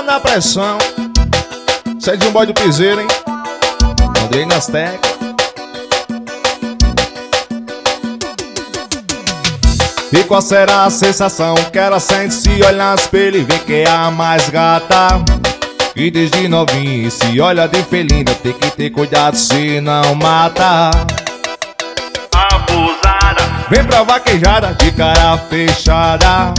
na pressão. Sede um boy do piseiro, hein? Andrei nas teclas. E qual será a sensação que ela sente se olhar no espelho e ver que é a mais gata? E desde novinha se olha de felina, tem que ter cuidado se não mata. Abusada, Vem pra vaquejada de cara fechada.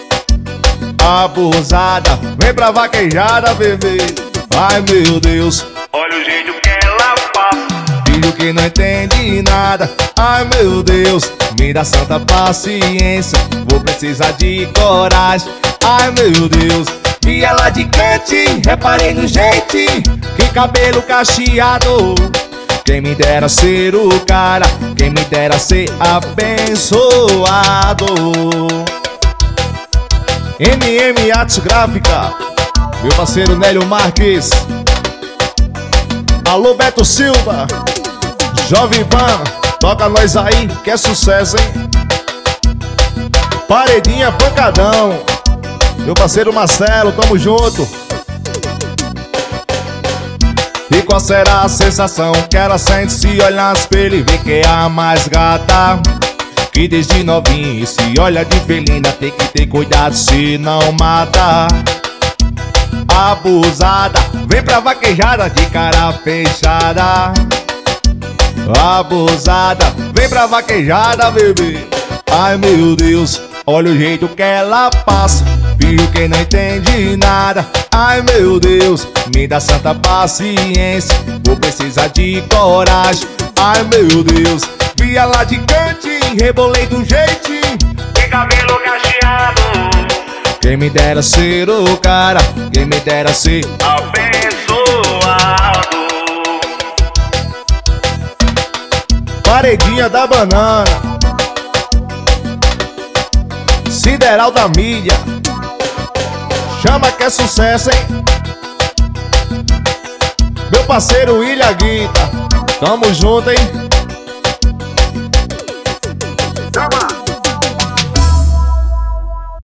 Abusada, vem pra vaquejada, bebê. Ai meu Deus, olha o jeito que ela passa. filho que não entende nada. Ai meu Deus, me dá santa paciência, vou precisar de coragem. Ai meu Deus, e ela de cantinho, reparei no jeitinho, que cabelo cacheado. Quem me dera ser o cara, quem me dera ser abençoado. MM Artes Gráfica, meu parceiro Nélio Marques. Alô Beto Silva, Jovem Pan, toca nós aí, que é sucesso, hein? Paredinha Pancadão, meu parceiro Marcelo, tamo junto. E qual será a sensação que ela sente se olhar no espelho e ver que é a mais gata? Que desde novinha se olha de felina, tem que ter cuidado se não mata. Abusada, vem pra vaquejada de cara fechada. Abusada, vem pra vaquejada, bebê. Ai meu Deus, olha o jeito que ela passa, filho que não entende nada. Ai meu Deus, me dá santa paciência, vou precisar de coragem. Ai meu Deus, vi ela de cantinho, rebolei do jeitinho, Tem cabelo cacheado, quem me dera ser o cara, quem me dera ser abençoado. Paredinha da Banana, Sideral da Mídia, chama que é sucesso, hein? Meu parceiro Ilha Guita, tamo junto, hein?